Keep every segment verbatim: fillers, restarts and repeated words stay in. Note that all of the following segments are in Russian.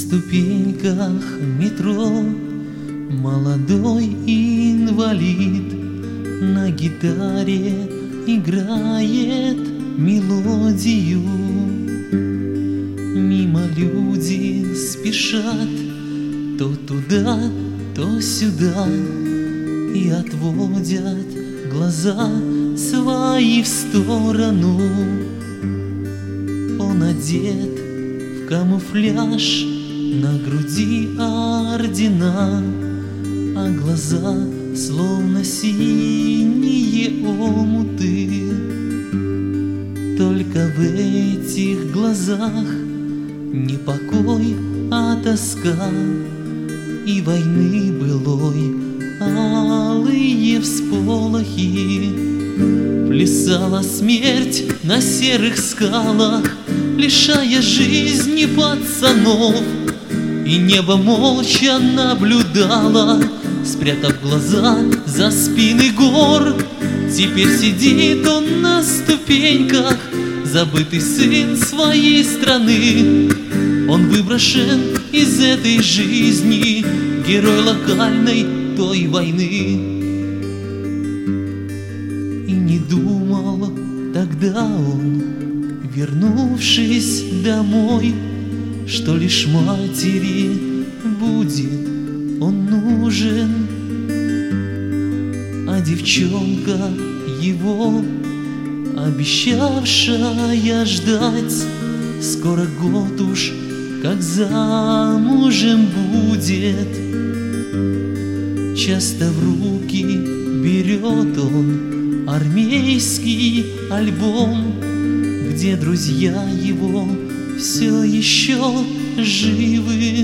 ступеньках метро молодой инвалид на гитаре играет мелодию. Мимо люди спешат то туда, то сюда и отводят глаза свои в сторону. Он одет в камуфляж, на груди ордена, а глаза словно синие омуты. Только в этих глазах не покой, а тоска и войны былой алые всполохи. Плясала смерть на серых скалах, лишая жизни пацанов, и небо молча наблюдало, спрятав глаза за спины гор. Теперь сидит он на ступеньках, забытый сын своей страны. Он выброшен из этой жизни, герой локальной той войны. И не думал тогда он, вернувшись домой, что лишь матери будет он нужен. А девчонка его, обещавшая ждать, скоро год уж как замужем будет. Часто в руки берет он армейский альбом, где друзья его все еще живы,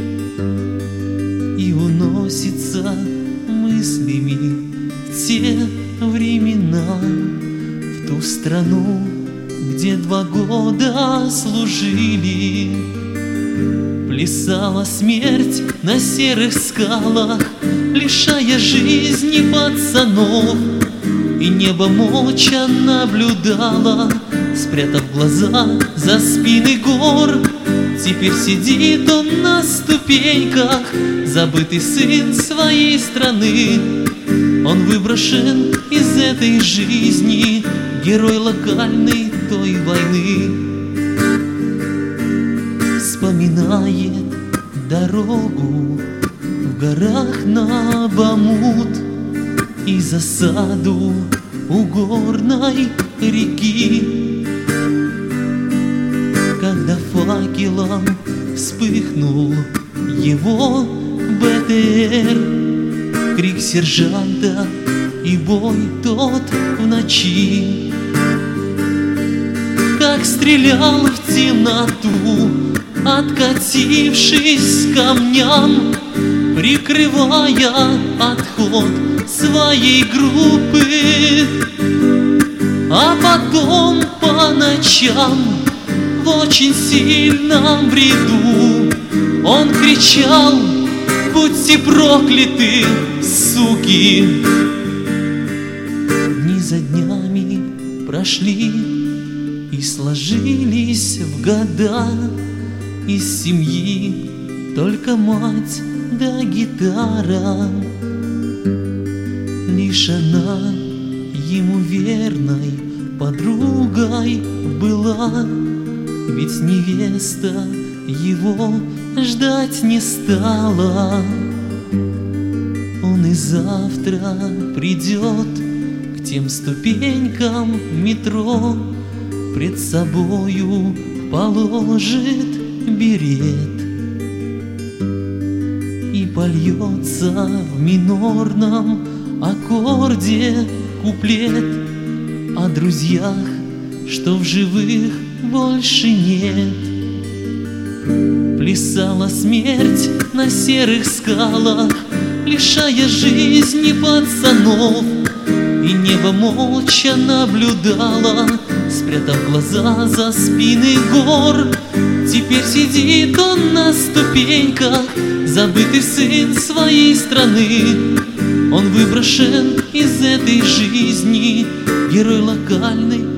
и уносится мыслями в те времена, в ту страну, где два года служили. Плясала смерть на серых скалах, лишая жизни пацанов, и небо молча наблюдало, спрятав глаза за спины гор. Теперь сидит он на ступеньках, забытый сын своей страны. Он выброшен из этой жизни, герой локальной той войны. Вспоминает дорогу в горах на Бамут и засаду у горной реки, когда факелом вспыхнул его бэ тэ эр, крик сержанта и бой тот в ночи. Как стрелял в темноту, откатившись к камням, прикрывая отход своей группы. А потом по ночам в очень сильном бреду он кричал: «Будьте прокляты, суки!» Дни за днями прошли и сложились в года. Из семьи только мать да гитара, лишь она ему верной подругой была, ведь невеста его ждать не стала. Он и завтра придет к тем ступенькам метро, пред собою положит берет и польется в минорном аккорде куплет о друзьях, что в живых больше нет. Плясала смерть на серых скалах, лишая жизни пацанов, и небо молча наблюдало, спрятав глаза за спины гор. Теперь сидит он на ступеньках, забытый сын своей страны. Он выброшен из этой жизни, герой локальной